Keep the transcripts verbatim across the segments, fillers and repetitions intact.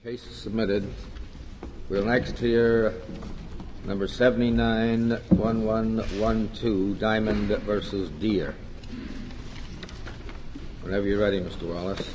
Case submitted. We'll next hear number seventy-nine one one one two, Diamond versus Deere. Whenever you're ready, Mister Wallace.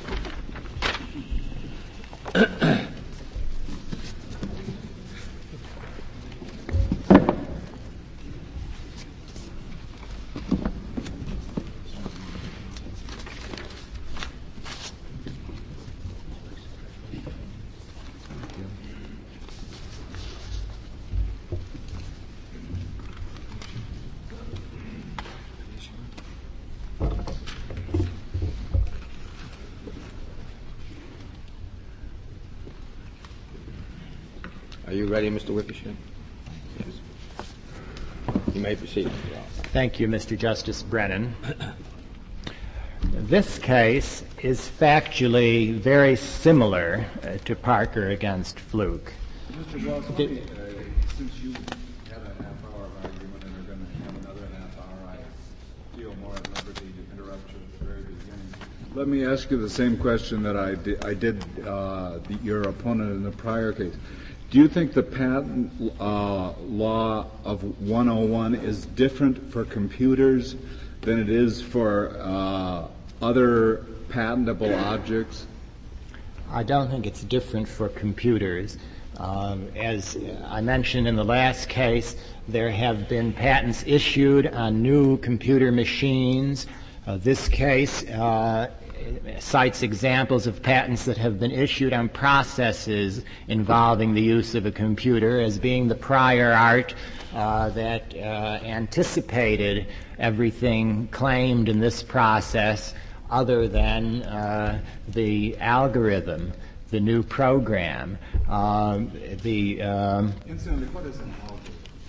Are you ready, Mister Wickersham? Yes. You may proceed, Mister Wallace. Thank you, Mister Justice Brennan. This case is factually very similar uh, to Parker against Fluke. Mister Wallace, let me, uh, since you had a half-hour of argument and are going to have another half hour, I feel more at liberty to interrupt you at the very beginning. Let me ask you the same question that I did, I did uh, the, your opponent in the prior case. Do you think the patent uh, law of one oh one is different for computers than it is for uh, other patentable objects? I don't think it's different for computers. Um, as I mentioned in the last case, there have been patents issued on new computer machines. Uh, this case uh, cites examples of patents that have been issued on processes involving the use of a computer as being the prior art uh, that uh, anticipated everything claimed in this process other than uh, the algorithm, the new program. Um, the um, Incidentally, what is an algorithm?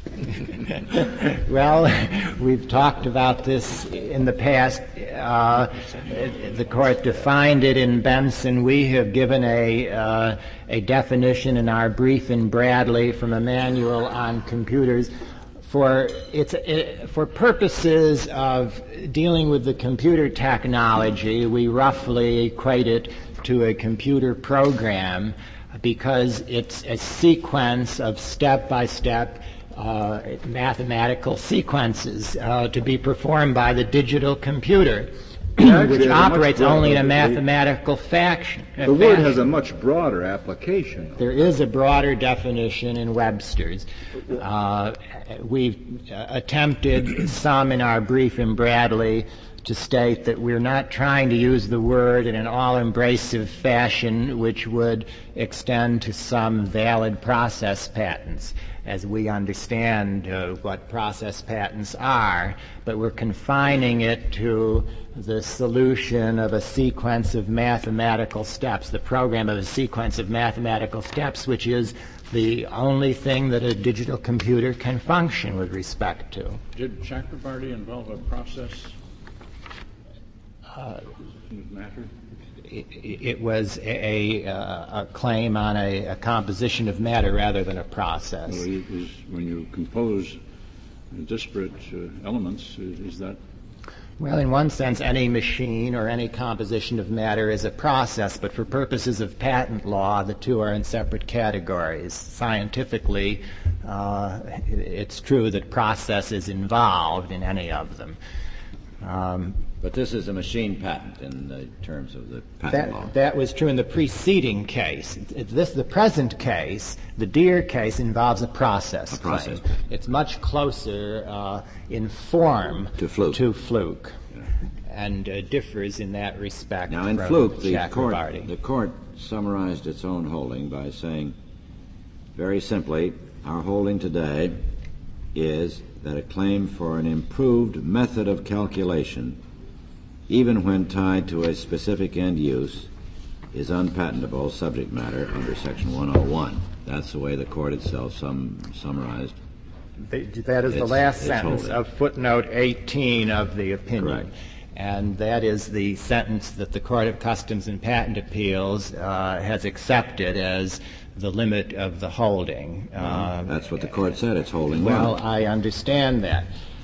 Well, we've talked about this in the past. Uh, the court defined it in Benson. We have given a uh, a definition in our brief in Bradley from a manual on computers. For it's it, for purposes of dealing with the computer technology, we roughly equate it to a computer program because it's a sequence of step-by-step Uh, mathematical sequences uh, to be performed by the digital computer, which operates only in a mathematical faction. The word has a much broader application. There is a broader definition in Webster's. Uh, we've uh, attempted some in our brief in Bradley to state that we're not trying to use the word in an all-embracive fashion which would extend to some valid process patents, as we understand uh, what process patents are, but we're confining it to the solution of a sequence of mathematical steps, the program of a sequence of mathematical steps, which is the only thing that a digital computer can function with respect to. Did Chakrabarty involve a process? Uh, matter? It, it was a, a, a claim on a, a composition of matter rather than a process. Well, it is, when you compose disparate uh, elements, is, is that? Well, in one sense, any machine or any composition of matter is a process, but for purposes of patent law, the two are in separate categories. Scientifically, uh, it, it's true that process is involved in any of them. Um, But this is a machine patent in the terms of the patent that, law. That was true in the preceding case. It, this, the present case, the Deere case, involves a process A process. claim. It's much closer uh, in form To Fluke. to Fluke, yeah. and uh, differs in that respect. Now, in from Fluke, the court, Chakrabarty. the court summarized its own holding by saying, very simply, our holding today is that a claim for an improved method of calculation, even when tied to a specific end use, is unpatentable subject matter under Section one oh one. That's the way the court itself sum, summarized. That is the It's- last it's sentence holding. of footnote eighteen of the opinion. Correct. And that is the sentence that the Court of Customs and Patent Appeals uh, has accepted as the limit of the holding. Well, Uh, that's what the court said. It's holding Well, one. I understand that.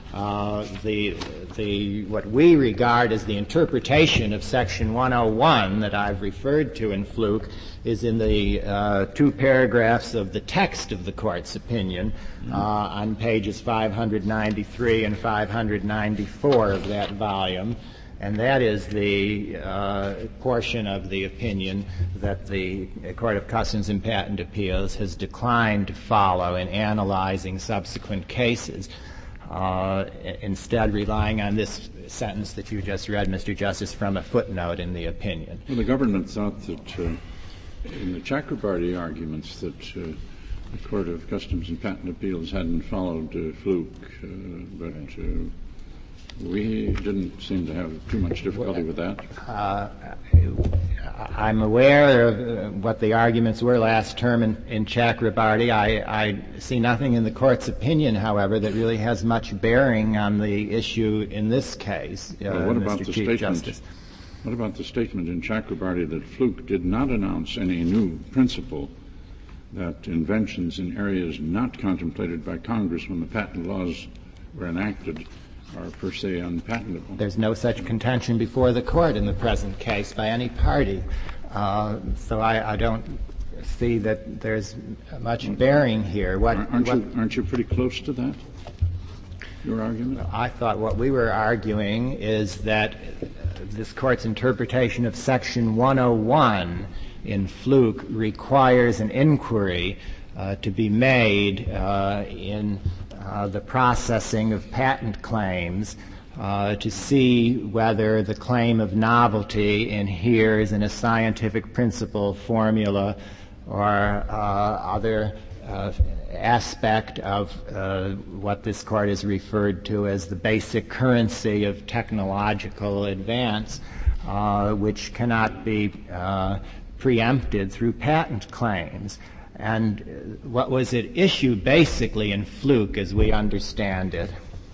Uh, the the what we regard as the interpretation of Section one oh one that I've referred to in Fluke is in the uh, two paragraphs of the text of the Court's opinion uh, on pages five ninety-three and five ninety-four of that volume. And that is the uh, portion of the opinion that the Court of Customs and Patent Appeals has declined to follow in analyzing subsequent cases, uh, instead relying on this sentence that you just read, Mister Justice, from a footnote in the opinion. Well, the government thought that uh, in the Chakrabarty arguments that uh, the Court of Customs and Patent Appeals hadn't followed uh, Fluke, uh, but uh, we didn't seem to have too much difficulty with that. Uh, I'm aware of uh, what the arguments were last term in, in Chakrabarty. I, I see nothing in the Court's opinion, however, that really has much bearing on the issue in this case, uh, well, what about Mister the Chief statement, Justice. What about the statement in Chakrabarty that Fluke did not announce any new principle that inventions in areas not contemplated by Congress when the patent laws were enacted are per se unpatentable? There's no such contention before the Court in the present case by any party. Uh, so I, I don't see that there's much bearing here. What, aren't, what, you, aren't you pretty close to that, your argument? I thought what we were arguing is that this Court's interpretation of Section one oh one in Fluke requires an inquiry uh, to be made uh, in Uh, the processing of patent claims uh, to see whether the claim of novelty inheres in a scientific principle, formula, or uh, other uh, aspect of uh, what this Court has referred to as the basic currency of technological advance, uh, which cannot be uh, preempted through patent claims. And what was at issue basically in Fluke, as we understand it,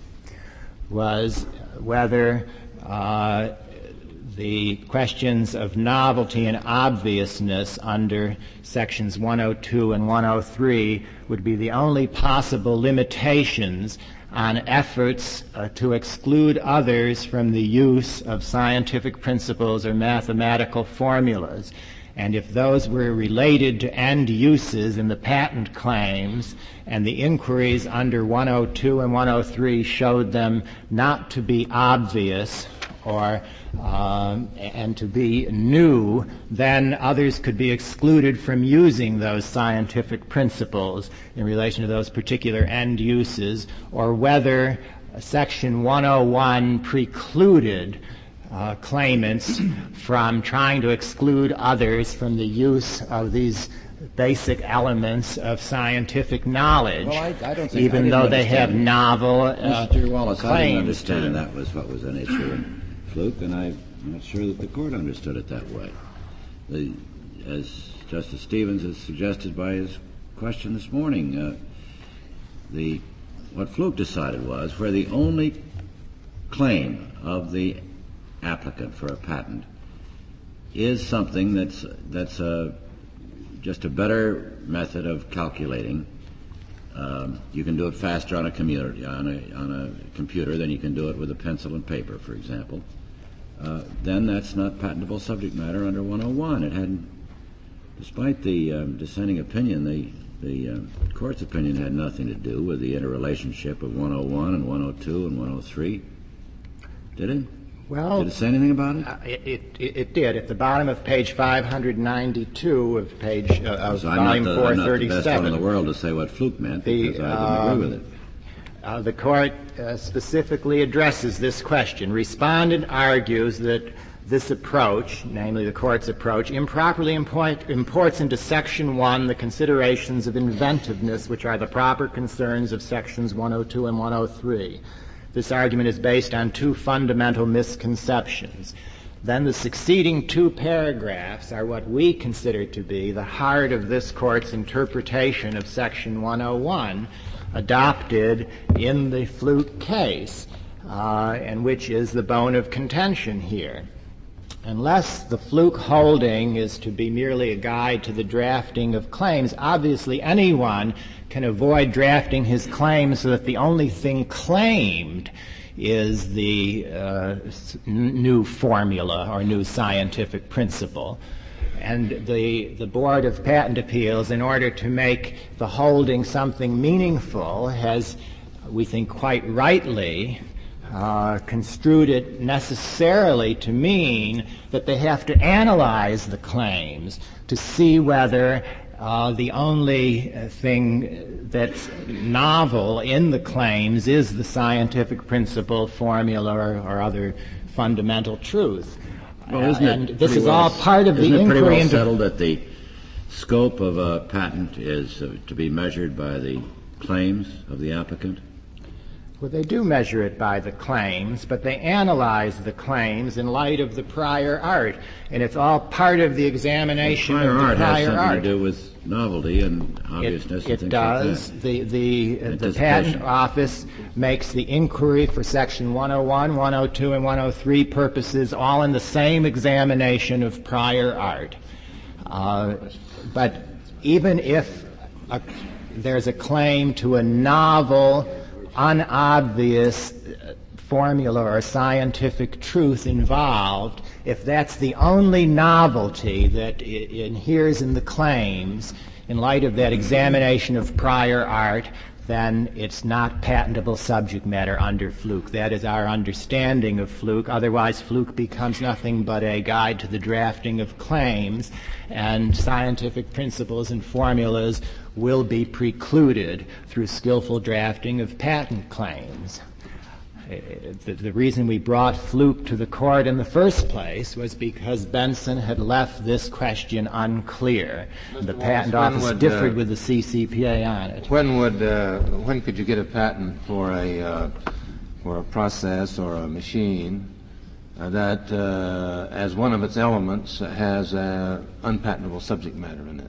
was whether uh, the questions of novelty and obviousness under Sections one oh two and one oh three would be the only possible limitations on efforts uh, to exclude others from the use of scientific principles or mathematical formulas. And if those were related to end uses in the patent claims and the inquiries under one oh two and one oh three showed them not to be obvious or um, and to be new, then others could be excluded from using those scientific principles in relation to those particular end uses, or whether Section one oh one precluded Uh, claimants from trying to exclude others from the use of these basic elements of scientific knowledge, well, I, I don't think, even though they have novel uh, Mister Wallace, claims. I didn't understand that was what was an issue in Fluke, and I'm not sure that the Court understood it that way. The, as Justice Stevens has suggested by his question this morning, uh, the what Fluke decided was where the only claim of the applicant for a patent is something that's that's a, just a better method of calculating. Um, you can do it faster on a computer on a on a computer than you can do it with a pencil and paper, for example. Uh, then that's not patentable subject matter under one oh one. It hadn't, despite the um, dissenting opinion, the the uh, Court's opinion had nothing to do with the interrelationship of one oh one and one oh two and one oh three. Did it? Well, did it say anything about it? Uh, it, it? It did. At the bottom of page five ninety-two of page uh, of so volume I'm not the, four I'm not the best thirty-seven. one in the world to say what Fluke meant, The, because I didn't um, agree with it. Uh, the Court uh, specifically addresses this question. Respondent argues that this approach, namely the Court's approach, improperly import, imports into Section one the considerations of inventiveness, which are the proper concerns of Sections one oh two and one oh three. This argument is based on two fundamental misconceptions. Then the succeeding two paragraphs are what we consider to be the heart of this Court's interpretation of Section one oh one, adopted in the Fluke case, uh, and which is the bone of contention here. unless the Fluke holding is to be merely a guide to the drafting of claims, obviously anyone can avoid drafting his claims so that the only thing claimed is the uh, n- new formula or new scientific principle. And the, the Board of Patent Appeals, in order to make the holding something meaningful, has, we think quite rightly, uh, construed it necessarily to mean that they have to analyze the claims to see whether uh, the only thing that's novel in the claims is the scientific principle, formula, or, or other fundamental truth. Well, isn't uh, and it this is well, all part of the isn't it inquiry pretty well into settled that the scope of a patent is uh, to be measured by the claims of the applicant? Well, they do measure it by the claims, but they analyze the claims in light of the prior art, and it's all part of the examination well, prior of the art prior has something art. to do with novelty and obviousness It, and it things does. like that. The the uh, the Anticipation. Patent Office makes the inquiry for Section one oh one, one oh two, and one oh three purposes, all in the same examination of prior art. Uh, but even if a, there's a claim to a novel, unobvious formula or scientific truth involved, if that's the only novelty that I- inheres in the claims, in light of that examination of prior art, then it's not patentable subject matter under Fluke. That is our understanding of Fluke. Otherwise, Fluke becomes nothing but a guide to the drafting of claims, and scientific principles and formulas will be precluded through skillful drafting of patent claims. Uh, The, the reason we brought Fluke to the court in the first place was because Benson had left this question unclear. Mister The Wallace, Patent when Office would, differed uh, with the C C P A on it. When would uh, when could you get a patent for a uh, for a process or a machine uh, that, uh, as one of its elements, has uh, unpatentable subject matter in it?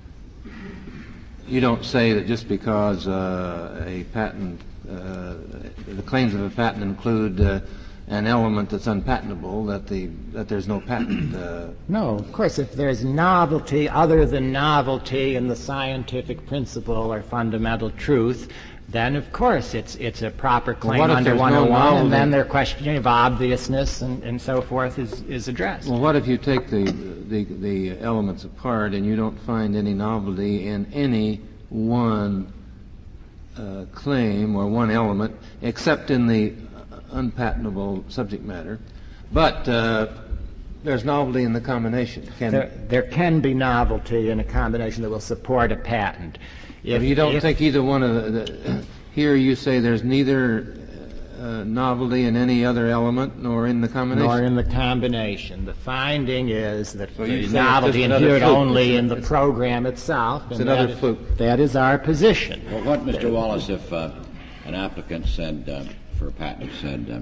You don't say that just because uh, a patent, uh, the claims of a patent include uh, an element that's unpatentable, that the that there's no patent. Uh, No, of course, if there's novelty other than novelty in the scientific principle or fundamental truth, then of course it's it's a proper claim what if under there's one oh one, no and novelty? then their question of obviousness and, and so forth is, is addressed. Well, what if you take the, the the elements apart and you don't find any novelty in any one uh, claim or one element, except in the unpatentable subject matter, but uh, there's novelty in the combination? Can, There, there can be novelty in a combination that will support a patent. if you don't if- take either one of the, the here you say there's neither uh, novelty in any other element nor in the combination. nor in the combination. The finding is that So you the say it's novelty just another inhered fluke. only It's- in the it's- program itself. it's and another that is- fluke. That is our position. Well, what, Mister Wallace, if uh, an applicant said, uh, for a patent, said uh,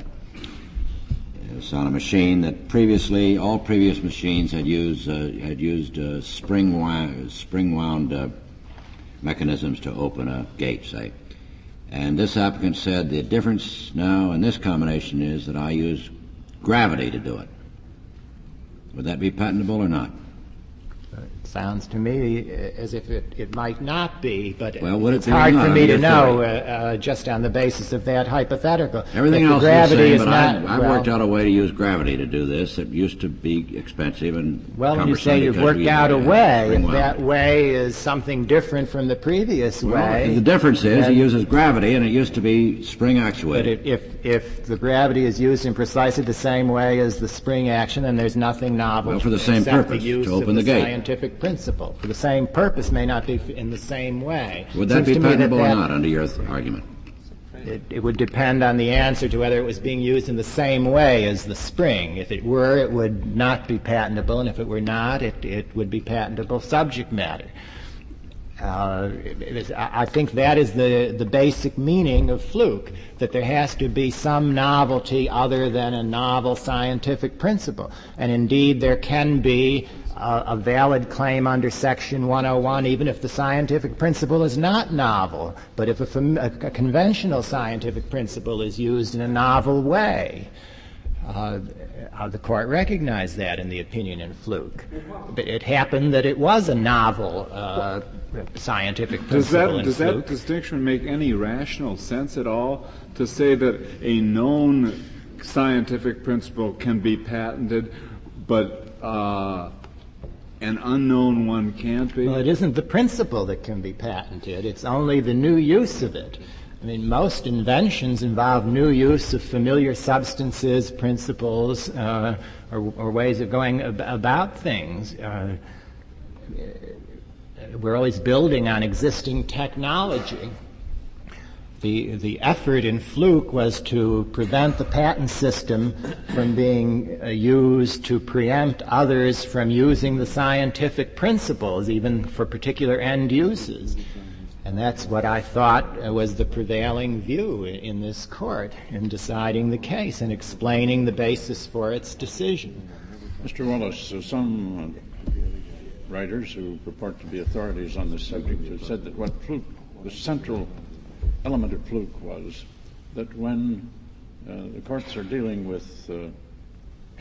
it was on a machine that previously, all previous machines had used uh, had used uh, spring wound, spring wound uh, mechanisms to open a gate, say, and this applicant said the difference now in this combination is that I use gravity to do it. Would that be patentable or not? It sounds to me as if it, it might not be, but Well, would it it's be or hard not for on me to your know uh, theory? uh, just on the basis of that hypothetical. Everything If the else is the gravity same, is but not, I've, I've well, worked out a way to use gravity to do this. It used to be expensive and Well, when you cumbersome say you've because worked we out a had way, spring if wound. that way is something different from the previous Well, way, the difference is then- he uses gravity, and it used to be spring actuated. but if, if if the gravity is used in precisely the same way as the spring action, then there's nothing novel Well, for the same except purpose, the use to open of the gate. scientific principle. For the same purpose may not be f- in the same way. Would that Seems be to me patentable that or not, under your th- argument? It, it would depend on the answer to whether it was being used in the same way as the spring. If it were, it would not be patentable, and if it were not, it, it would be patentable subject matter. Uh, it is, I I think that is the, the basic meaning of Fluke, that there has to be some novelty other than a novel scientific principle. And indeed, there can be a, a valid claim under Section one oh one, even if the scientific principle is not novel, but if a, fam- a, a conventional scientific principle is used in a novel way. Uh, uh, the court recognized that in the opinion in Fluke. But it happened that it was a novel uh, scientific principle does that, in does Fluke. that distinction make any rational sense at all, to say that a known scientific principle can be patented, but uh, an unknown one can't be? Well, it isn't the principle that can be patented. It's only the new use of it. I mean, most inventions involve new use of familiar substances, principles, uh, or, or ways of going ab- about things. Uh, we're always building on existing technology. The, the effort in Fluke was to prevent the patent system from being uh, used to preempt others from using the scientific principles, even for particular end uses. And that's what I thought uh, was the prevailing view in, in this court in deciding the case and explaining the basis for its decision. Mister Wallace, uh, some uh, writers who purport to be authorities on this subject have said that what Fluke, the central element of Fluke was that when uh, the courts are dealing with uh,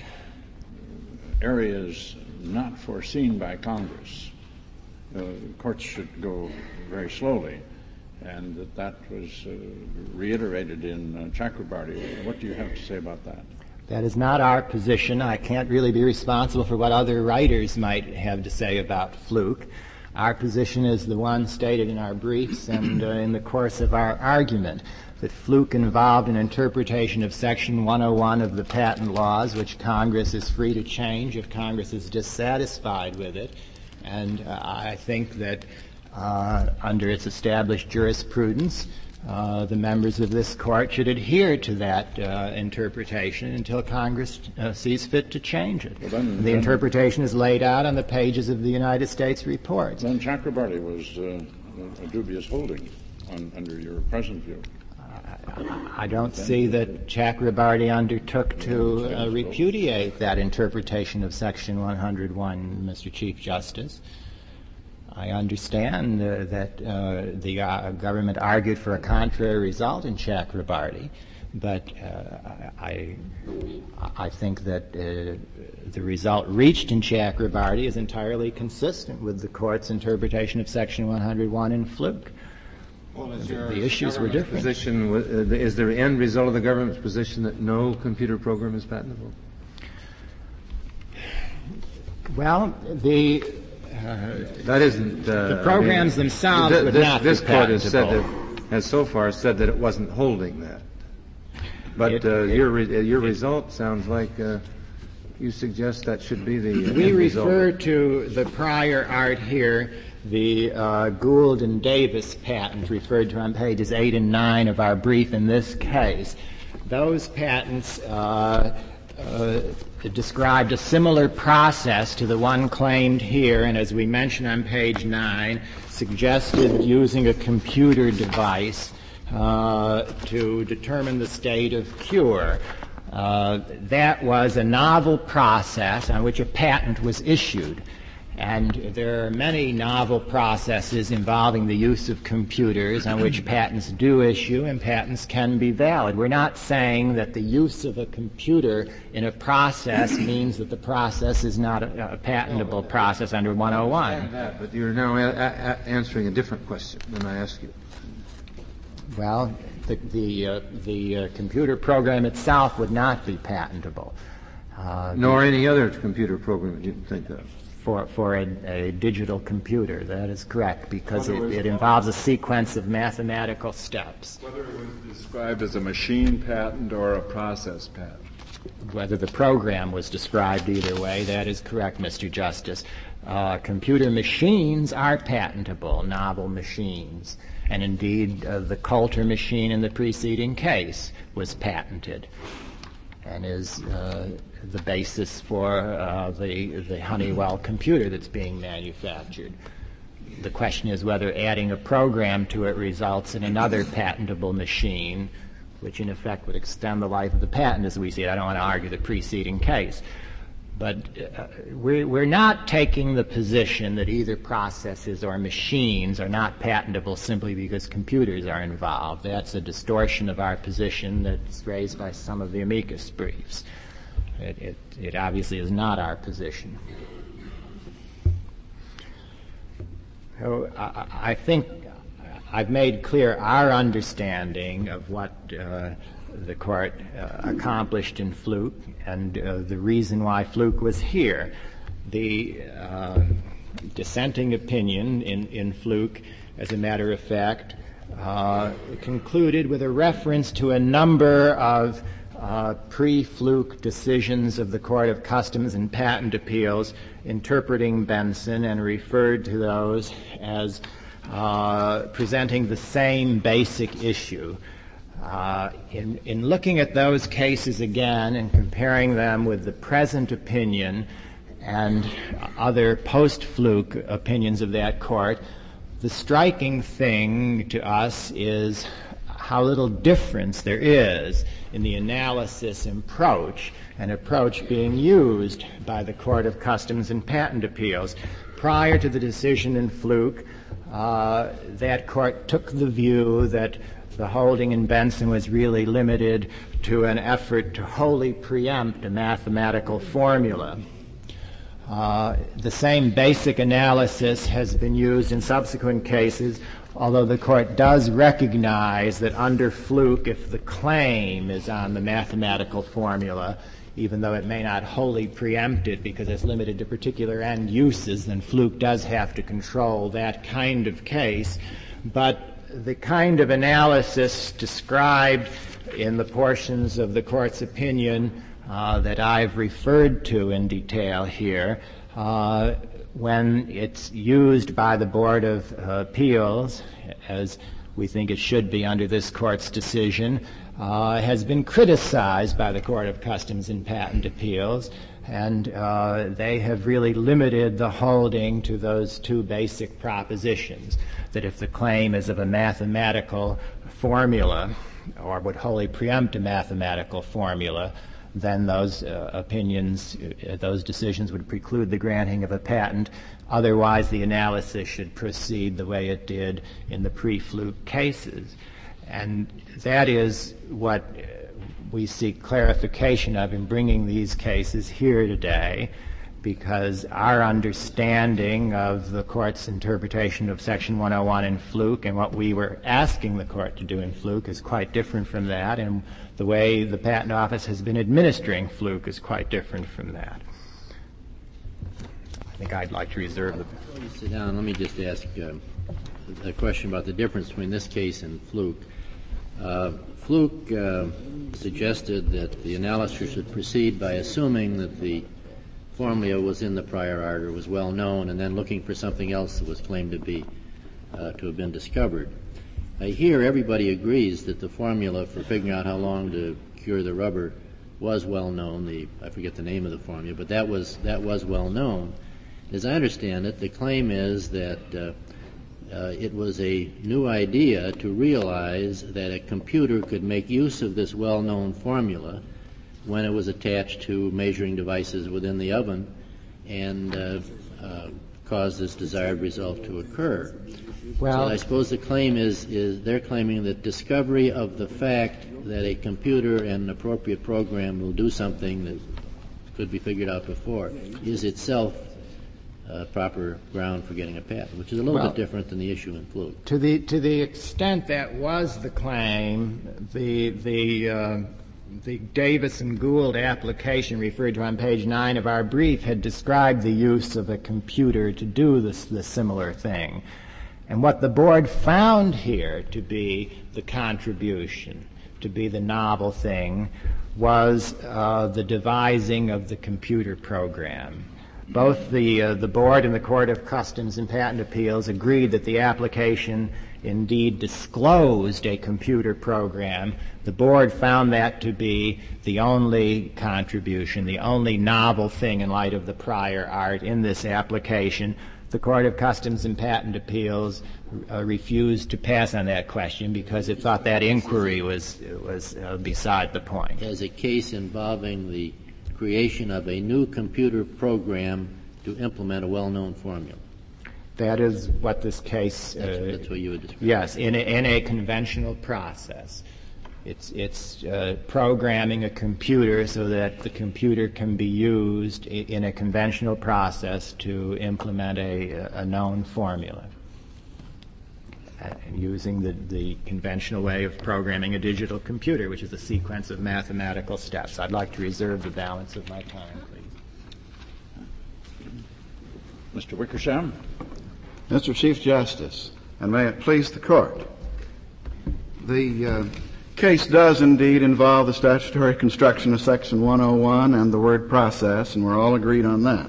areas not foreseen by Congress, uh, courts should go very slowly, and that that was uh, reiterated in uh, Chakrabarty. What do you have to say about that? That is not our position. I can't really be responsible for what other writers might have to say about Fluke. Our position is the one stated in our briefs and uh, in the course of our argument, that Fluke involved an interpretation of Section one oh one of the patent laws, which Congress is free to change if Congress is dissatisfied with it. And uh, I think that uh, under its established jurisprudence, uh, the members of this court should adhere to that uh, interpretation until Congress uh, sees fit to change it. Well, then, the then, interpretation is laid out on the pages of the United States report. Then Chakrabarty was uh, a dubious holding on, under your present view. I don't see that Chakrabarty undertook to uh, repudiate that interpretation of Section one oh one, Mister Chief Justice. I understand uh, that uh, the uh, government argued for a contrary result in Chakrabarty, but uh, I, I think that uh, the result reached in Chakrabarty is entirely consistent with the court's interpretation of Section one oh one in Fluke. Well, is the, your the issues were different. Position, uh, the, is the end result of the government's position that no computer program is patentable? Well, the uh, that isn't uh, the programs I mean, themselves th- would this, not this be court has said patentable. that, has so far said that it wasn't holding that. But It- uh, it- your re- uh, your result sounds like uh, you suggest that should be the uh, We end refer result. to the prior art here, the uh, Gould and Davis patent referred to on pages eight and nine of our brief in this case. Those patents uh, uh, described a similar process to the one claimed here, and as we mentioned on page nine, suggested using a computer device uh, to determine the state of cure. Uh, that was a novel process on which a patent was issued. And there are many novel processes involving the use of computers on which patents do issue and patents can be valid. We're not saying that the use of a computer in a process means that the process is not a, a patentable process under one oh one. That, but you're now a- a- answering a different question than I asked you. Well, the the, uh, the uh, computer program itself would not be patentable. Uh, Nor any other computer program that you can think of. For, for a, a digital computer. That is correct, because it, it involves a sequence of mathematical steps. Whether it was described as a machine patent or a process patent. Whether the program was described either way, that is correct, Mister Justice. Uh, computer machines are patentable, novel machines. And indeed, uh, the Coulter machine in the preceding case was patented and is uh, the basis for uh, the, the Honeywell computer that's being manufactured. The question is whether adding a program to it results in another patentable machine, which in effect would extend the life of the patent as we see it. I don't want to argue the preceding case. But uh, we're, we're not taking the position that either processes or machines are not patentable simply because computers are involved. That's a distortion of our position that's raised by some of the amicus briefs. It, it, it obviously is not our position. So I, I think I've made clear our understanding of what uh, the Court uh, accomplished in Fluke and uh, the reason why Fluke was here. The uh, dissenting opinion in, in Fluke, as a matter of fact, uh, concluded with a reference to a number of uh, pre-Fluke decisions of the Court of Customs and Patent Appeals interpreting Benson, and referred to those as uh, presenting the same basic issue. Uh, in, in looking at those cases again and comparing them with the present opinion and other post-Fluke opinions of that court, the striking thing to us is how little difference there is in the analysis approach, an approach being used by the Court of Customs and Patent Appeals. Prior to the decision in Fluke, uh, that court took the view that the holding in Benson was really limited to an effort to wholly preempt a mathematical formula. Uh, the same basic analysis has been used in subsequent cases, although the Court does recognize that under Fluke, if the claim is on the mathematical formula, even though it may not wholly preempt it because it's limited to particular end uses, then Fluke does have to control that kind of case. But the kind of analysis described in the portions of the Court's opinion uh, that I've referred to in detail here, uh, when it's used by the Board of uh, Appeals, as we think it should be under this Court's decision, uh, has been criticized by the Court of Customs and Patent Appeals, and uh, they have really limited the holding to those two basic propositions, that if the claim is of a mathematical formula or would wholly preempt a mathematical formula, then those uh, opinions, uh, those decisions would preclude the granting of a patent. Otherwise, the analysis should proceed the way it did in the pre-Fluke cases. And that is what we seek clarification of in bringing these cases here today, because our understanding of the Court's interpretation of Section one oh one in Fluke and what we were asking the Court to do in Fluke is quite different from that, and the way the Patent Office has been administering Fluke is quite different from that. I think I'd like to reserve the... Before you sit down, let me just ask uh, a question about the difference between this case and Fluke. Uh, Fluke uh, suggested that the analysis should proceed by assuming that the formula was in the prior art or was well known, and then looking for something else that was claimed to be uh, to have been discovered. Uh, here, everybody agrees that the formula for figuring out how long to cure the rubber was well known. The I forget the name of the formula, but that was that was well known. As I understand it, the claim is that uh, uh, it was a new idea to realize that a computer could make use of this well-known formula when it was attached to measuring devices within the oven and uh, uh, cause this desired result to occur. Well, so I suppose the claim is, is they're claiming that discovery of the fact that a computer and an appropriate program will do something that could be figured out before is itself uh, proper ground for getting a patent, which is a little well, bit different than the issue in Fluke. To the to the extent that was the claim, the the uh, the Davis and Gould application referred to on page nine of our brief had described the use of a computer to do this, this similar thing. And what the board found here to be the contribution, to be the novel thing, was uh, the devising of the computer program. Both the uh, the board and the Court of Customs and Patent Appeals agreed that the application indeed disclosed a computer program. The board found that to be the only contribution, the only novel thing in light of the prior art in this application. The Court of Customs and Patent Appeals uh, refused to pass on that question because it thought that inquiry was was uh, beside the point. As a case involving the creation of a new computer program to implement a well-known formula. That is what this case... Uh, that's, that's what you would describe. Yes, in a, in a conventional process. It's, it's uh, programming a computer so that the computer can be used i- in a conventional process to implement a, a known formula, uh, using the, the conventional way of programming a digital computer, which is a sequence of mathematical steps. I'd like to reserve the balance of my time, please. Mister Wickersham? Mister Chief Justice, and may it please the Court, the uh, case does indeed involve the statutory construction of Section one oh one and the word process, and we're all agreed on that.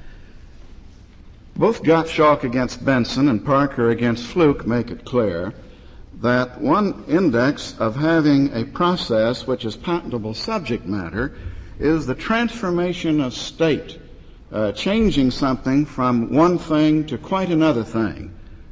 Both Gottschalk against Benson and Parker against Fluke make it clear that one index of having a process which is patentable subject matter is the transformation of state, uh, changing something from one thing to quite another thing.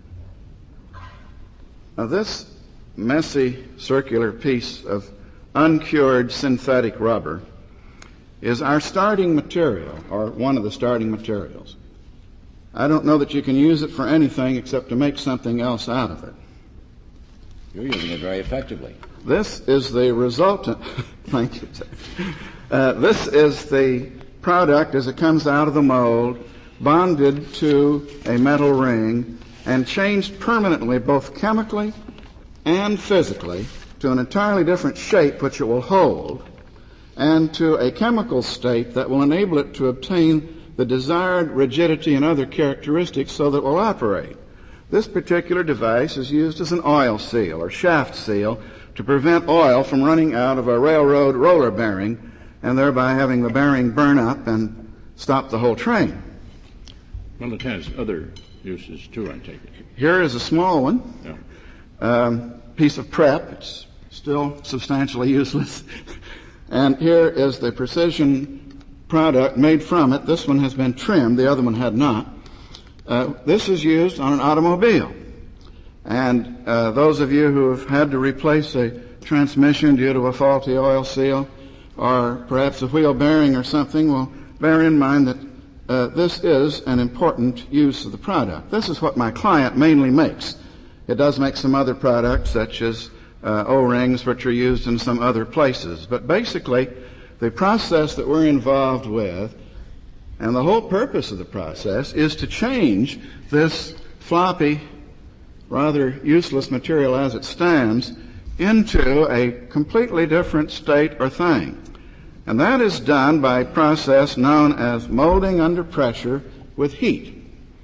Now, this messy circular piece of uncured synthetic rubber is our starting material, or one of the starting materials. I don't know that you can use it for anything except to make something else out of it. You're using it very effectively. This is the resultant. Thank you, sir. Uh, this is the product as it comes out of the mold, bonded to a metal ring, and changed permanently, both chemically and physically, to an entirely different shape which it will hold, and to a chemical state that will enable it to obtain the desired rigidity and other characteristics so that it will operate. This particular device is used as an oil seal or shaft seal to prevent oil from running out of a railroad roller bearing and thereby having the bearing burn up and stop the whole train. Well, it has other uses too, I take it. Here is a small one. Yeah. Um, piece of prep. It's still substantially useless. And here is the precision product made from it. This one has been trimmed. The other one had not. Uh, this is used on an automobile. And uh, those of you who have had to replace a transmission due to a faulty oil seal or perhaps a wheel bearing or something will bear in mind that uh, this is an important use of the product. This is what my client mainly makes. It does make some other products, such as uh, O-rings, which are used in some other places. But basically, the process that we're involved with, and the whole purpose of the process, is to change this floppy, rather useless material as it stands into a completely different state or thing. And that is done by a process known as molding under pressure with heat.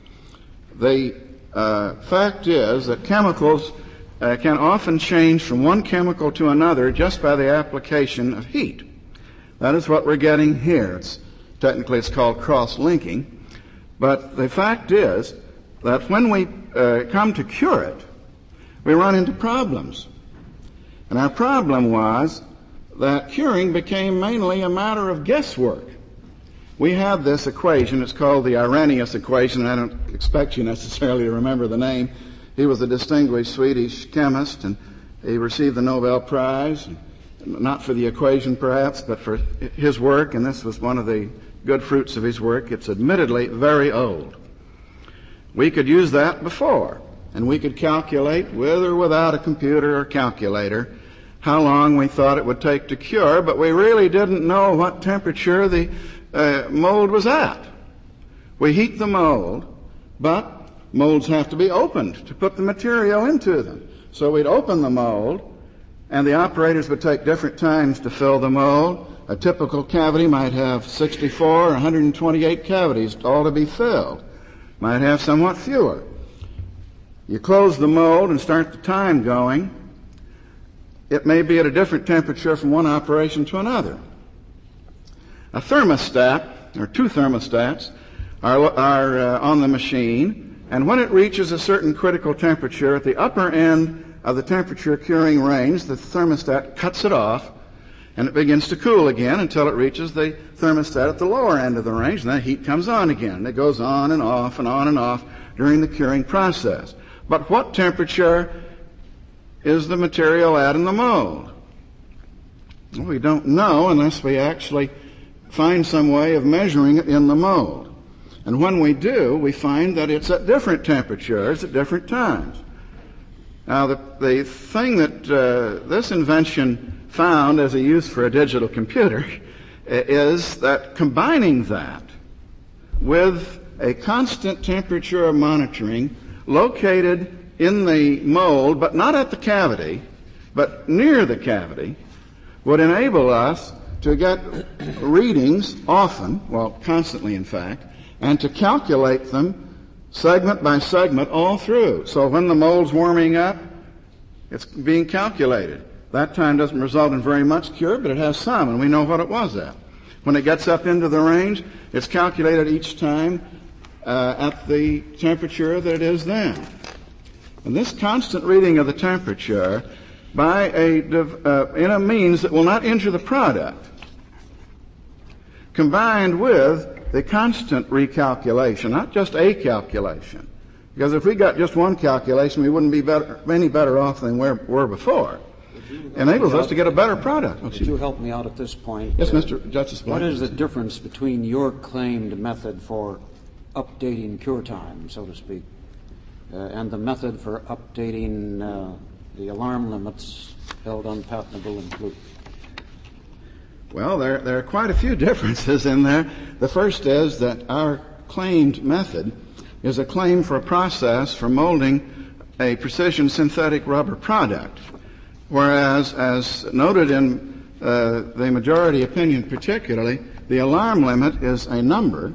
The Uh, fact is that chemicals uh, can often change from one chemical to another just by the application of heat. That is what we're getting here. It's, technically it's called cross-linking. But the fact is that when we uh, come to cure it, we run into problems. And our problem was that curing became mainly a matter of guesswork. We have this equation. It's called the Arrhenius equation. I don't expect you necessarily to remember the name. He was a distinguished Swedish chemist, and he received the Nobel Prize, not for the equation perhaps, but for his work, and this was one of the good fruits of his work. It's admittedly very old. We could use that before, and we could calculate, with or without a computer or calculator, how long we thought it would take to cure, but we really didn't know what temperature the Uh, mold was at. We heat the mold, but molds have to be opened to put the material into them. So we'd open the mold, and the operators would take different times to fill the mold. A typical cavity might have sixty-four or one hundred twenty-eight cavities all to be filled. Might have somewhat fewer. You close the mold and start the time going. It may be at a different temperature from one operation to another. A thermostat, or two thermostats, are, are uh, on the machine, and when it reaches a certain critical temperature at the upper end of the temperature curing range, the thermostat cuts it off, and it begins to cool again until it reaches the thermostat at the lower end of the range, and that heat comes on again. And it goes on and off and on and off during the curing process. But what temperature is the material at in the mold? Well, we don't know unless we actually find some way of measuring it in the mold. And when we do, we find that it's at different temperatures at different times. Now, the, the thing that uh, this invention found as a use for a digital computer is that combining that with a constant temperature monitoring located in the mold, but not at the cavity, but near the cavity, would enable us to get readings often, well, constantly in fact, and to calculate them segment by segment all through. So when the mold's warming up, it's being calculated. That time doesn't result in very much cure, but it has some, and we know what it was at. When it gets up into the range, it's calculated each time uh, at the temperature that it is then. And this constant reading of the temperature by a uh, in a means that will not injure the product, combined with the constant recalculation, not just a calculation. Because if we got just one calculation, we wouldn't be better, any better off than we were before. Enables us to get a better product. Could you help me out at this point? Yes, uh, Mister Justice Black. What is the difference between your claimed method for updating cure time, so to speak, uh, and the method for updating uh, the alarm limits held unpatentable in Fluke? Well, there, there are quite a few differences in there. The first is that our claimed method is a claim for a process for molding a precision synthetic rubber product, whereas, as noted in uh, the majority opinion particularly, the alarm limit is a number,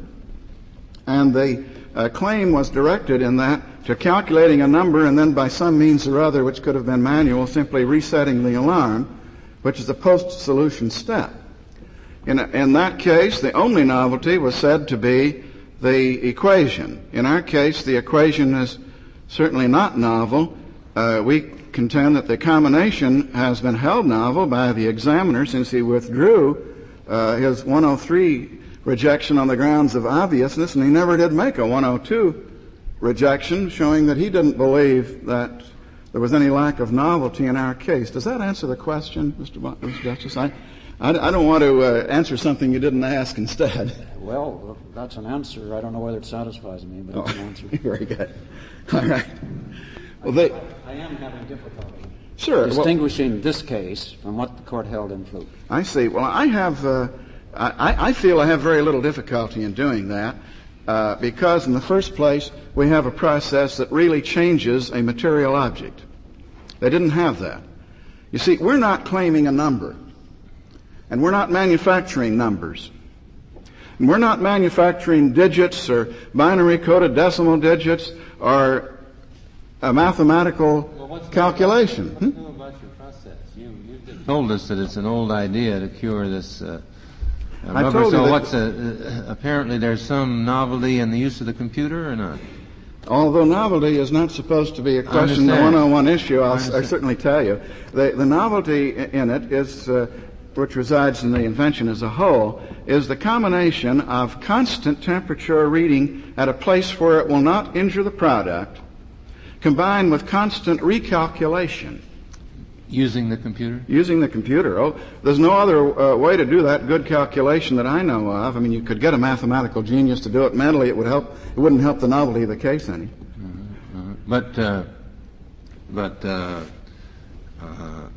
and the uh, claim was directed in that to calculating a number and then by some means or other, which could have been manual, simply resetting the alarm, which is a post-solution step. In, in that case, the only novelty was said to be the equation. In our case, the equation is certainly not novel. Uh, we contend that the combination has been held novel by the examiner since he withdrew uh, his one oh three rejection on the grounds of obviousness, and he never did make a one oh two rejection, showing that he didn't believe that there was any lack of novelty in our case. Does that answer the question, Mister Bo- Mister Justice? I, I, I don't want to uh, answer something you didn't ask instead. Well, that's an answer. I don't know whether it satisfies me, but Oh, it's an answer. very good. All right. Well, they, I am having difficulty sure. Well, distinguishing this case from what the court held in Fluke. I see. Well, I have, uh, I, I feel I have very little difficulty in doing that uh, because, in the first place, we have a process that really changes a material object. They didn't have that. You see, we're not claiming a number, and we're not manufacturing numbers. And we're not manufacturing digits or binary coded decimal digits or a mathematical well, calculation. What's new about your process? You, you just told us that it's an old idea to cure this uh, uh, I rubber. told so you that what's a, uh, apparently there's some novelty in the use of the computer or not? Although novelty is not supposed to be a question, the one oh one issue, I'll, I'll certainly tell you. The, the novelty in it is, uh, which resides in the invention as a whole, is the combination of constant temperature reading at a place where it will not injure the product, combined with constant recalculation. Using the computer? Using the computer. Oh, there's no other uh, way to do that good calculation that I know of. I mean, you could get a mathematical genius to do it mentally. It would help. It wouldn't help the novelty of the case any. Uh-huh, uh-huh. But, uh, but, uh, uh,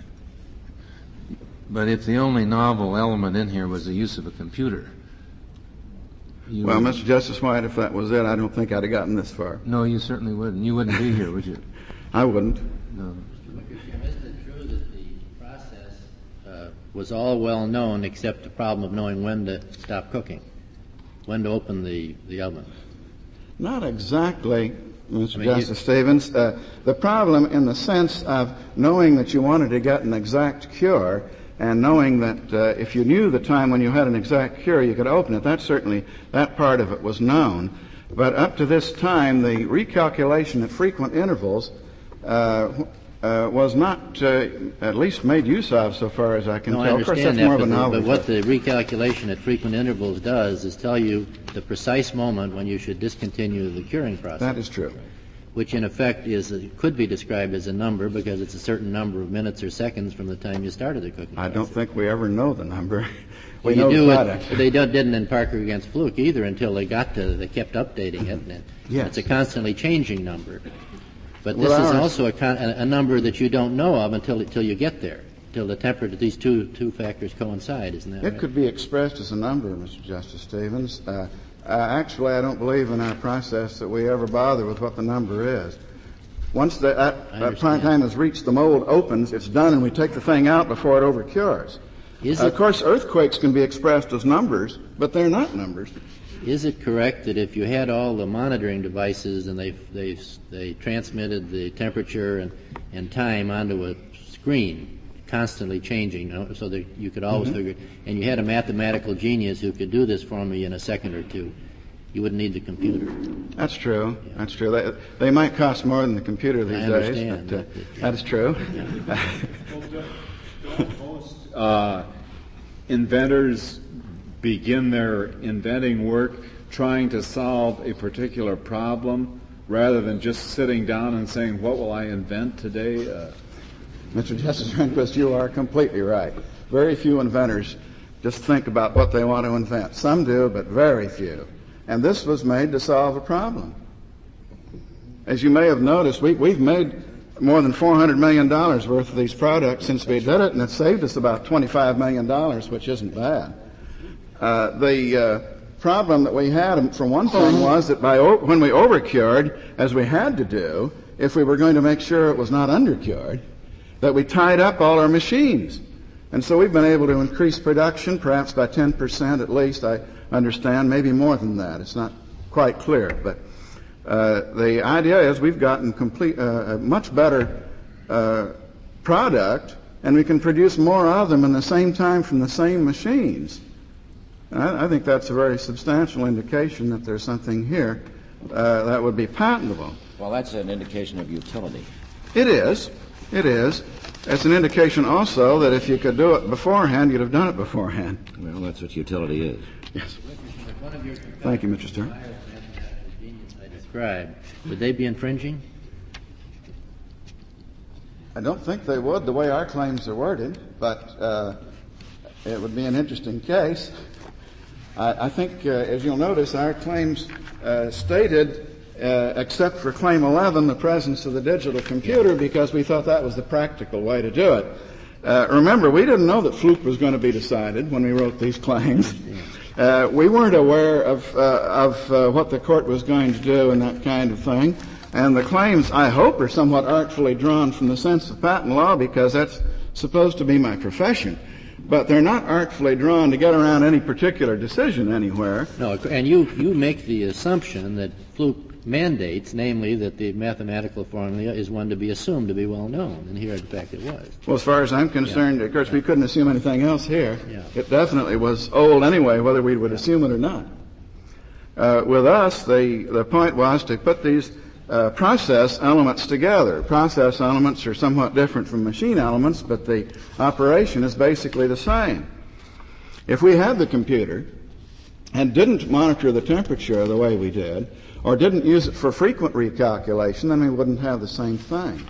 but if the only novel element in here was the use of a computer, you well, Mister Justice White, if that was it, I don't think I'd have gotten this far. No, you certainly wouldn't. You wouldn't be here, would you? I wouldn't. No. Isn't it true that the process uh, was all well known except the problem of knowing when to stop cooking, when to open the, the oven? Not exactly, Mister I mean, Justice you, Stevens. Uh, the problem in the sense of knowing that you wanted to get an exact cure and knowing that uh, if you knew the time when you had an exact cure, you could open it, that certainly, that part of it was known. But up to this time, the recalculation at frequent intervals uh, uh, was not uh, at least made use of so far as I can no, tell. I Of course, understand that's more that, of a but, the, novelty. but what the recalculation at frequent intervals does is tell you the precise moment when you should discontinue the curing process. That is true. Which in effect is could be described as a number because it's a certain number of minutes or seconds from the time you started the cooking I process. don't think we ever know the number. Well, we you know do the it, product. they don't, didn't in Parker against Fluke either until they got to, they kept updating it. And Yes. It's a constantly changing number. But this is also a, con- a number that you don't know of until until you get there, until the temperature, these two two factors coincide, isn't that It right? could be expressed as a number, Mister Justice Stevens. Uh, uh, actually, I don't believe in our process that we ever bother with what the number is. Once the, that, that prime time has reached, the mold opens, it's done, and we take the thing out before it overcures. Is uh, it, of course, earthquakes can be expressed as numbers, but they're not numbers. Is it correct that if you had all the monitoring devices and they they they transmitted the temperature and, and time onto a screen, constantly changing, so that you could always mm-hmm. figure, and you had a mathematical genius who could do this for me in a second or two, you wouldn't need the computer? That's true. Yeah. That's true. They, they might cost more than the computer these I understand. days. But, uh, that's true. Most uh, inventors begin their inventing work trying to solve a particular problem rather than just sitting down and saying, what will I invent today? Uh, Mister Justice Rehnquist, you are completely right. Very few inventors just think about what they want to invent. Some do, but very few. And this was made to solve a problem. As you may have noticed, we, we've made more than four hundred million dollars worth of these products since we did it, and it saved us about twenty-five million dollars, which isn't bad. Uh, the uh, problem that we had, for one thing, was that by o- when we overcured, as we had to do, if we were going to make sure it was not undercured, that we tied up all our machines. And so we've been able to increase production, perhaps by ten percent at least, I understand, maybe more than that. It's not quite clear. But uh, the idea is we've gotten complete, uh, a much better uh, product, and we can produce more of them in the same time from the same machines. I, I think that's a very substantial indication that there's something here uh, that would be patentable. Well, that's an indication of utility. It is. It is. It's an indication also that if you could do it beforehand, you'd have done it beforehand. Well, that's what utility is. Yes. Thank you, Mister Stern. I described, would they be infringing? I don't think they would, the way our claims are worded, but uh, it would be an interesting case. I, I think, uh, as you'll notice, our claims uh, stated, uh, except for Claim eleven, the presence of the digital computer, because we thought that was the practical way to do it. Uh, remember, we didn't know that Fluke was going to be decided when we wrote these claims. Uh, we weren't aware of, uh, of uh, what the court was going to do and that kind of thing. And the claims, I hope, are somewhat artfully drawn from the sense of patent law, because that's supposed to be my profession. But they're not artfully drawn to get around any particular decision anywhere. No, and you, you make the assumption that Fluke mandates, namely that the mathematical formula is one to be assumed to be well known, and here, in fact, it was. Well, as far as I'm concerned, yeah. Of course, we couldn't assume anything else here. Yeah. It definitely was old anyway, whether we would yeah. assume it or not. Uh, with us, the, the point was to put these uh, process elements together. Process elements are somewhat different from machine elements, but the operation is basically the same. If we had the computer and didn't monitor the temperature the way we did, or didn't use it for frequent recalculation, then we wouldn't have the same thing.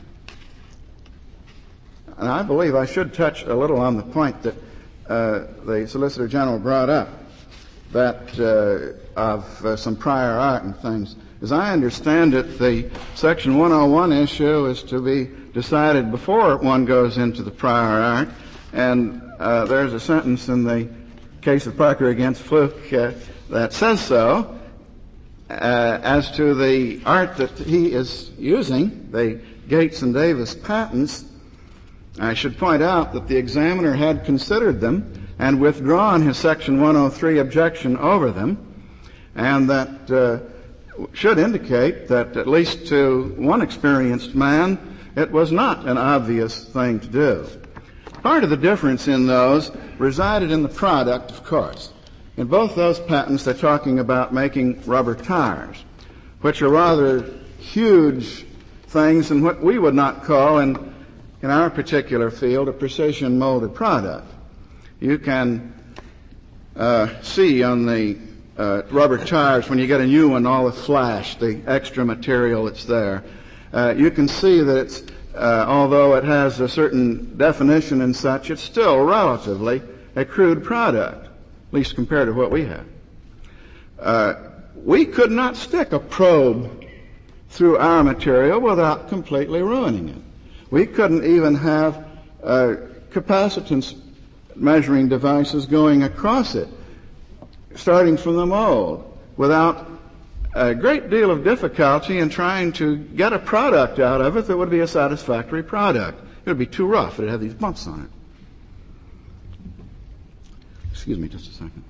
And I believe I should touch a little on the point that uh, the Solicitor General brought up, that uh, of uh, some prior art and things. As I understand it, the Section one oh one issue is to be decided before one goes into the prior art, and uh, there's a sentence in the case of Parker against Fluke uh, that says so. Uh, as to the art that he is using, the Gates and Davis patents, I should point out that the examiner had considered them and withdrawn his Section one oh three objection over them, and that uh, should indicate that, at least to one experienced man, it was not an obvious thing to do. Part of the difference in those resided in the product, of course. In both those patents, they're talking about making rubber tires, which are rather huge things and what we would not call, in, in our particular field, a precision molded product. You can uh, see on the uh, rubber tires, when you get a new one, all the flash, the extra material that's there. Uh, you can see that it's, uh, although it has a certain definition and such, it's still relatively a crude product, at least compared to what we have. Uh, we could not stick a probe through our material without completely ruining it. We couldn't even have uh, capacitance measuring devices going across it, starting from the mold, without a great deal of difficulty in trying to get a product out of it that would be a satisfactory product. It would be too rough. It would have these bumps on it. Excuse me just a second.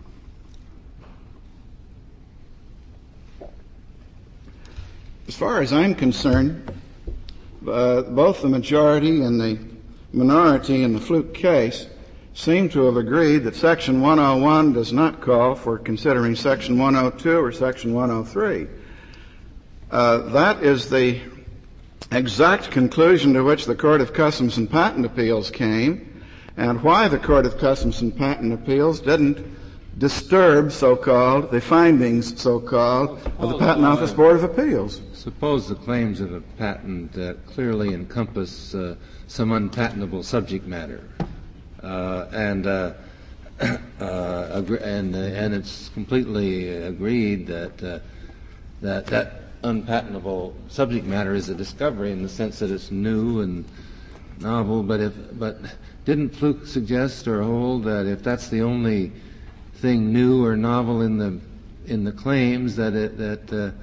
As far as I'm concerned, uh, both the majority and the minority in the Fluke case seem to have agreed that Section one oh one does not call for considering Section one oh two or Section one oh three. Uh, that is the exact conclusion to which the Court of Customs and Patent Appeals came, and why the Court of Customs and Patent Appeals didn't disturb, so-called, the findings, so-called, of the Patent Office Board of Appeals. Suppose the claims of a patent uh, clearly encompass uh, some unpatentable subject matter, uh, and uh, uh, agree, and uh, and it's completely agreed that uh, that that unpatentable subject matter is a discovery in the sense that it's new and novel. But if but didn't Fluke suggest or hold that if that's the only thing new or novel in the in the claims, that it, that uh,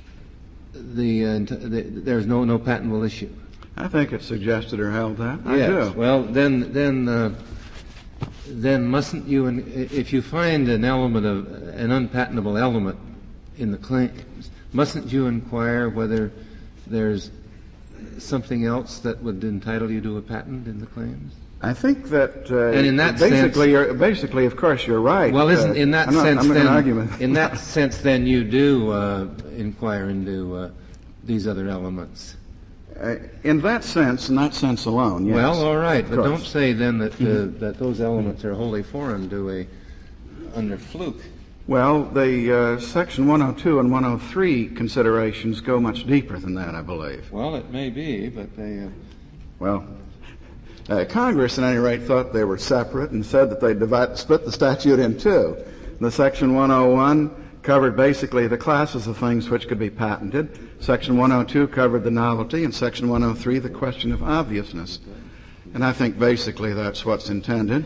the, uh, the there's no no patentable issue? I think it suggested or held that. I yes. do. Well, then then uh, then mustn't you, if you find an element of an unpatentable element in the claims, mustn't you inquire whether there's something else that would entitle you to a patent in the claims? I think that, uh, and in that basically, sense, you're, basically, of course, you're right. Well, isn't in that uh, I'm not, sense I'm then? Argument. In that sense, then you do uh, inquire into uh, these other elements. Uh, in that sense, in that sense alone, yes. Well, all right, but course. don't say then that uh, that those elements are wholly foreign to a under Fluke. Well, the uh, Section one oh two and one oh three considerations go much deeper than that, I believe. Well, it may be, but they. Uh... Well, uh, Congress, at any rate, thought they were separate and said that they divide, split the statute in two. The Section one oh one covered basically the classes of things which could be patented. Section one oh two covered the novelty, and Section one oh three the question of obviousness. And I think basically that's what's intended.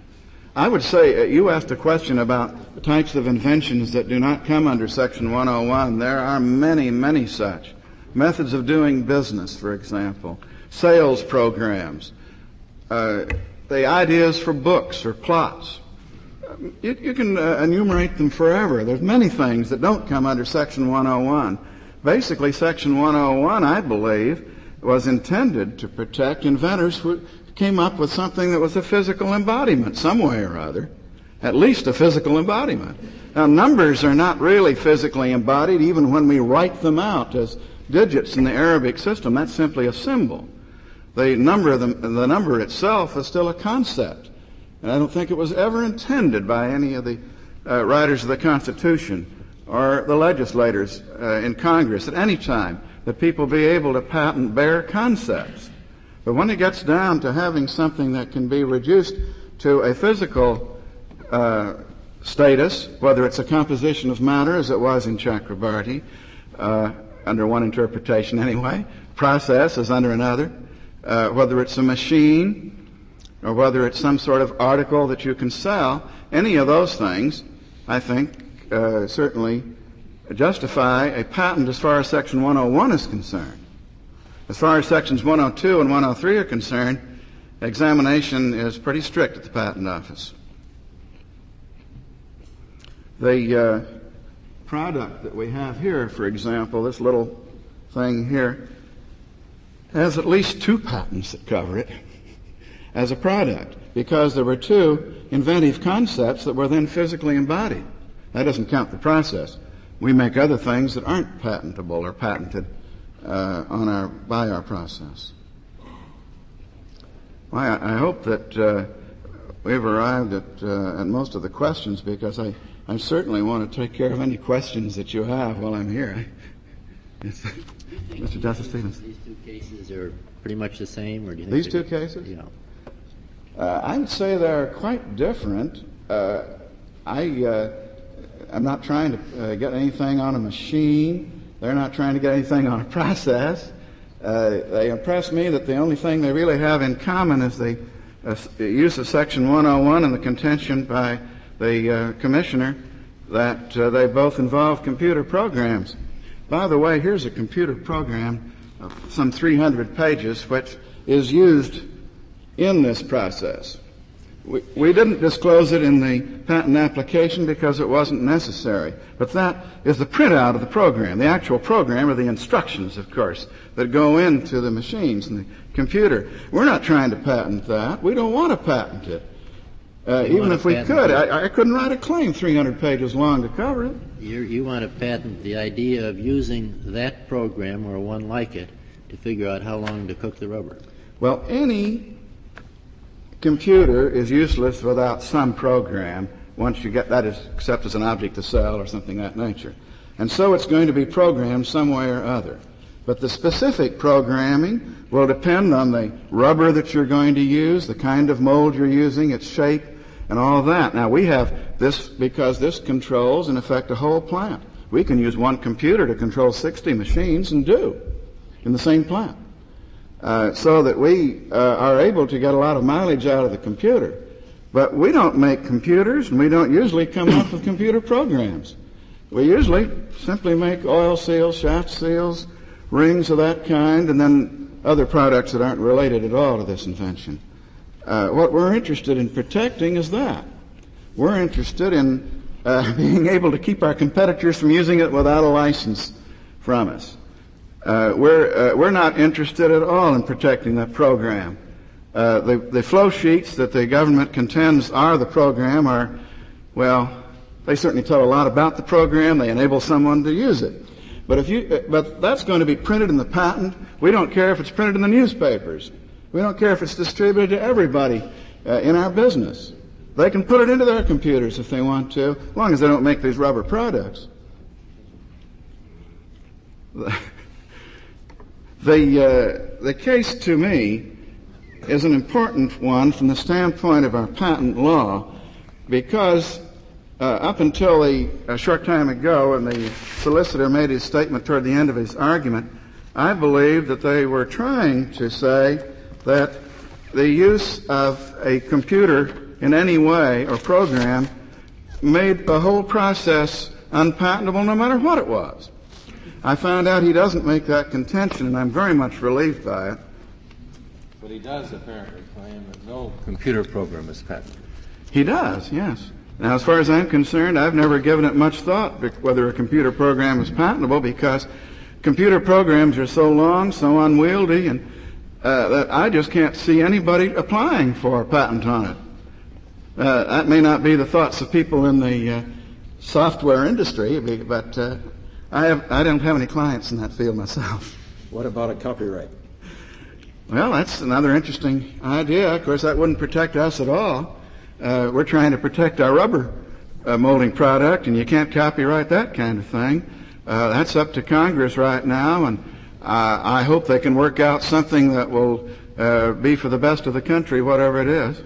I would say, uh, you asked a question about the types of inventions that do not come under Section one oh one. There are many, many such. Methods of doing business, for example. Sales programs. Uh, the ideas for books or plots. You, you can uh, enumerate them forever. There's many things that don't come under Section one oh one. Basically, Section one oh one, I believe, was intended to protect inventors who came up with something that was a physical embodiment, some way or other, at least a physical embodiment. Now, numbers are not really physically embodied, even when we write them out as digits in the Arabic system. That's simply a symbol. The number, of the, the number itself is still a concept. And I don't think it was ever intended by any of the uh, writers of the Constitution or the legislators uh, in Congress at any time that people be able to patent bare concepts. But when it gets down to having something that can be reduced to a physical uh, status, whether it's a composition of matter, as it was in Chakrabarty, uh, under one interpretation anyway, process is under another, uh, whether it's a machine, or whether it's some sort of article that you can sell, any of those things, I think, uh, certainly justify a patent as far as Section one oh one is concerned. As far as Sections one oh two and one oh three are concerned, examination is pretty strict at the Patent Office. The uh, product that we have here, for example, this little thing here, has at least two patents that cover it as a product, because there were two inventive concepts that were then physically embodied. That doesn't count the process. We make other things that aren't patentable or patented uh, on our by our process. Well, I, I hope that uh, we've arrived at, uh, at most of the questions, because I, I certainly want to take care of any questions that you have while I'm here. Mister Justice Stevens. These two cases are pretty much the same, or do you think these two they're- cases? Yeah. Uh, I would say they're quite different. Uh, I, uh, I'm not trying to uh, get anything on a machine They're not trying to get anything on a process. Uh, they impress me that the only thing they really have in common is the, uh, the use of Section one oh one and the contention by the uh, Commissioner that uh, they both involve computer programs. By the way, here's a computer program of some three hundred pages which is used in this process. We, we didn't disclose it in the patent application because it wasn't necessary. But that is the printout of the program. The actual program are the instructions, of course, that go into the machines and the computer. We're not trying to patent that. We don't want to patent it. Uh, even if we could. I, I couldn't write a claim three hundred pages long to cover it. You, you want to patent the idea of using that program or one like it to figure out how long to cook the rubber. Well, any computer is useless without some program once you get that is except as an object to sell or something of that nature. And so it's going to be programmed some way or other. But the specific programming will depend on the rubber that you're going to use, the kind of mold you're using, its shape, and all that. Now, we have this because this controls, in effect, a whole plant. We can use one computer to control sixty machines and do in the same plant. Uh, so that we uh, are able to get a lot of mileage out of the computer. But we don't make computers, and we don't usually come up with computer programs. We usually simply make oil seals, shaft seals, rings of that kind, and then other products that aren't related at all to this invention. Uh, what we're interested in protecting is that. We're interested in uh, being able to keep our competitors from using it without a license from us. Uh, we're uh, we're not interested at all in protecting that program. Uh, the the flow sheets that the government contends are the program are, well, they certainly tell a lot about the program. They enable someone to use it. But if you uh, but that's going to be printed in the patent. We don't care if it's printed in the newspapers. We don't care if it's distributed to everybody uh, in our business. They can put it into their computers if they want to, as long as they don't make these rubber products. The, uh, the case to me is an important one from the standpoint of our patent law because uh, up until the, a short time ago when the solicitor made his statement toward the end of his argument, I believe that they were trying to say that the use of a computer in any way or program made the whole process unpatentable no matter what it was. I found out he doesn't make that contention, and I'm very much relieved by it. But he does apparently claim that no computer program is patentable. He does, yes. Now, as far as I'm concerned, I've never given it much thought whether a computer program is patentable because computer programs are so long, so unwieldy, and uh, that I just can't see anybody applying for a patent on it. Uh, that may not be the thoughts of people in the uh, software industry, but uh, I have, I don't have any clients in that field myself. What about a copyright? Well, that's another interesting idea. Of course, that wouldn't protect us at all. Uh, we're trying to protect our rubber uh, molding product, and you can't copyright that kind of thing. Uh, that's up to Congress right now, and uh, I hope they can work out something that will uh, be for the best of the country, whatever it is.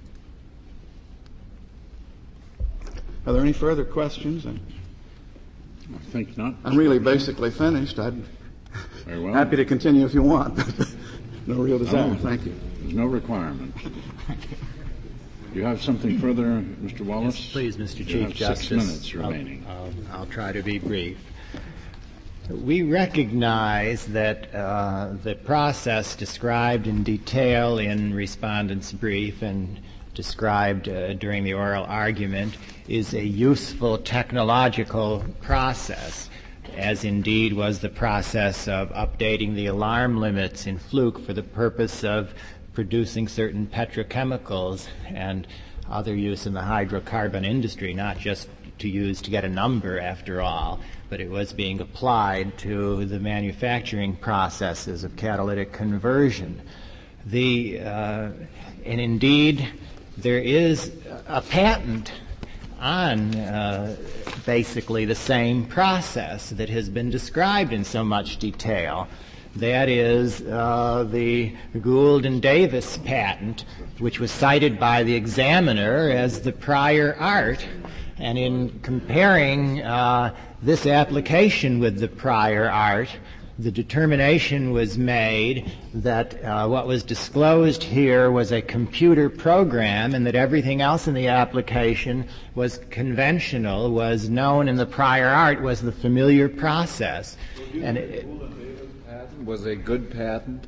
Are there any further questions? I think not. I'm really basically finished. I'd Very well. happy to continue if you want. No real desire. No, Thank you. There's no requirement. You have something further, Mister Wallace? Yes, please, Mister You Chief have Justice. Six minutes remaining. I'll, I'll, I'll try to be brief. We recognize that uh, the process described in detail in Respondent's brief and described uh, during the oral argument is a useful technological process, as indeed was the process of updating the alarm limits in Fluke for the purpose of producing certain petrochemicals and other use in the hydrocarbon industry, not just to use to get a number after all, but it was being applied to the manufacturing processes of catalytic conversion. The uh, and indeed there is a patent on uh, basically the same process that has been described in so much detail. That is uh, the Gould and Davis patent, which was cited by the examiner as the prior art And in comparing uh, this application with the prior art, the determination was made that uh, what was disclosed here was a computer program and that everything else in the application was conventional, was known in the prior art, was the familiar process. And it, was a good patent?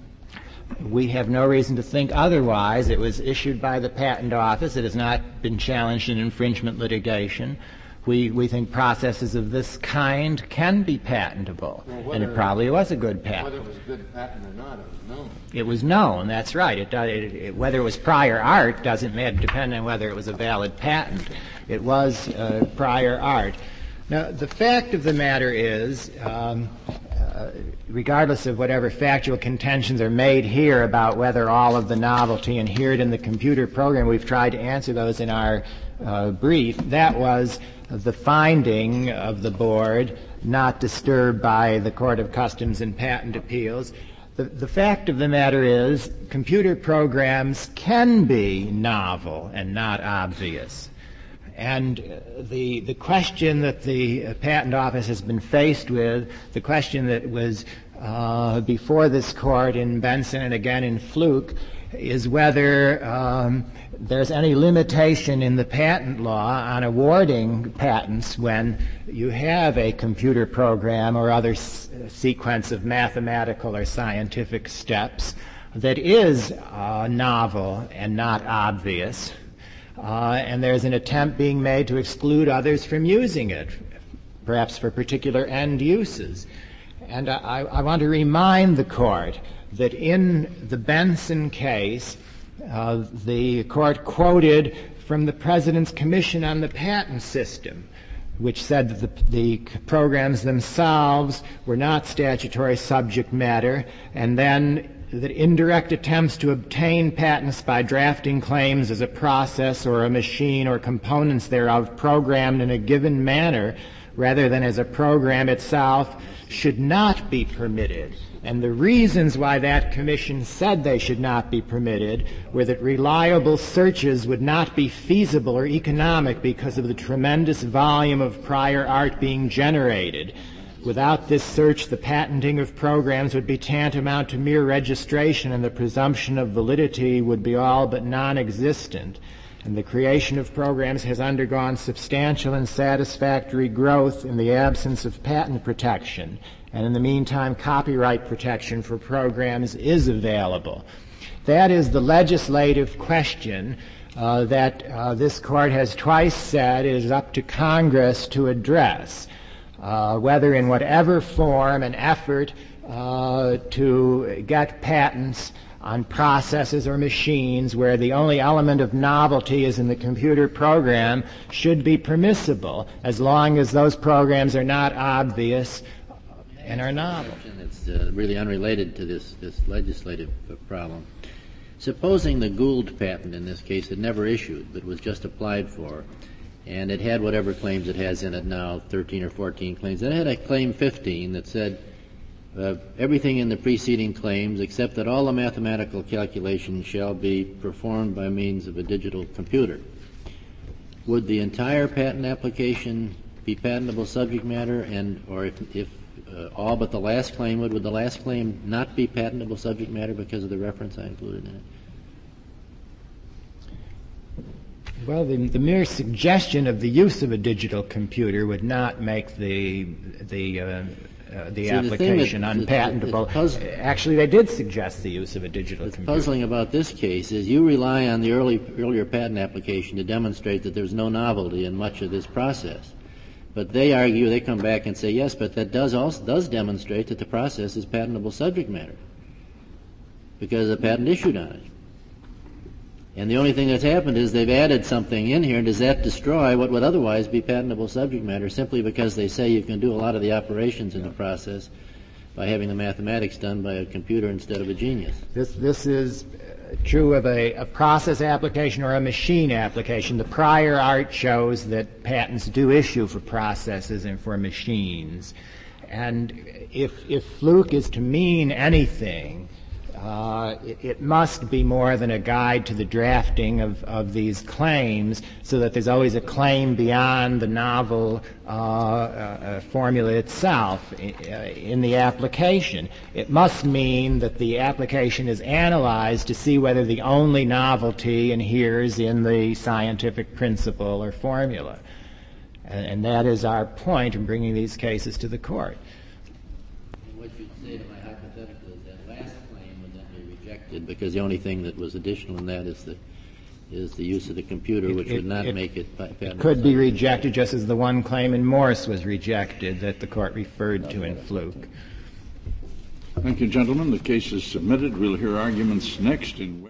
We have no reason to think otherwise. It was issued by the Patent Office. It has not been challenged in infringement litigation. We, we think processes of this kind can be patentable, well, and it probably was a good patent. Whether it was a good patent or not, it was known. It was known, that's right. It, it, it, whether it was prior art doesn't matter, depending on whether it was a valid patent. It was uh, prior art. Now, the fact of the matter is, um, uh, regardless of whatever factual contentions are made here about whether all of the novelty inherent in the computer program, we've tried to answer those in our uh, brief, that was the finding of the board, not disturbed by the Court of Customs and Patent Appeals. The, the fact of the matter is, computer programs can be novel and not obvious. And uh, the the question that the uh, Patent Office has been faced with, the question that was uh, before this court in Benson and again in Fluke, is whether um, there's any limitation in the patent law on awarding patents when you have a computer program or other s- sequence of mathematical or scientific steps that is uh, novel and not obvious. Uh, and there's an attempt being made to exclude others from using it, perhaps for particular end uses. And I, I want to remind the court that in the Benson case, uh, the court quoted from the President's Commission on the Patent System, which said that the, the programs themselves were not statutory subject matter, and then that indirect attempts to obtain patents by drafting claims as a process or a machine or components thereof programmed in a given manner rather than as a program itself should not be permitted. And the reasons why that commission said they should not be permitted were that reliable searches would not be feasible or economic because of the tremendous volume of prior art being generated. Without this search, the patenting of programs would be tantamount to mere registration, and the presumption of validity would be all but non-existent. And the creation of programs has undergone substantial and satisfactory growth in the absence of patent protection. And in the meantime, copyright protection for programs is available. That is the legislative question uh, that uh, this court has twice said is up to Congress to address. Uh, whether in whatever form an effort uh, to get patents on processes or machines where the only element of novelty is in the computer program should be permissible as long as those programs are not obvious and are novel. It's uh, really unrelated to this, this legislative uh, problem. Supposing the Gould patent in this case had never issued but was just applied for, and it had whatever claims it has in it now, thirteen or fourteen claims. It had a claim fifteen that said uh, everything in the preceding claims except that all the mathematical calculations shall be performed by means of a digital computer. Would the entire patent application be patentable subject matter, and or if, if uh, all but the last claim would, would the last claim not be patentable subject matter because of the reference I included in it? Well, the, the mere suggestion of the use of a digital computer would not make the the uh, uh, the See, application the that, unpatentable. Puz- Actually, they did suggest the use of a digital What's computer. puzzling about this case is you rely on the early, earlier patent application to demonstrate that there's no novelty in much of this process. But they argue, they come back and say, yes, but that does also does demonstrate that the process is patentable subject matter because the patent issued on it. And the only thing that's happened is they've added something in here, and does that destroy what would otherwise be patentable subject matter simply because they say you can do a lot of the operations in the process by having the mathematics done by a computer instead of a genius? This this is true of a, a process application or a machine application. The prior art shows that patents do issue for processes and for machines. And if if fluke is to mean anything, uh, it, it must be more than a guide to the drafting of, of these claims, so that there's always a claim beyond the novel uh, uh, formula itself in, uh, in the application. It must mean that the application is analyzed to see whether the only novelty inheres in the scientific principle or formula. And, and that is our point in bringing these cases to the court. And what you'd say to my hypothetical is that last claim would then be rejected, because the only thing that was additional in that is the is the use of the computer, It- which it- would not it- make it patentable. It could be rejected just as the one claim in Morse was rejected that the court referred to in Fluke. Thank you, gentlemen. The case is submitted. We'll hear arguments next in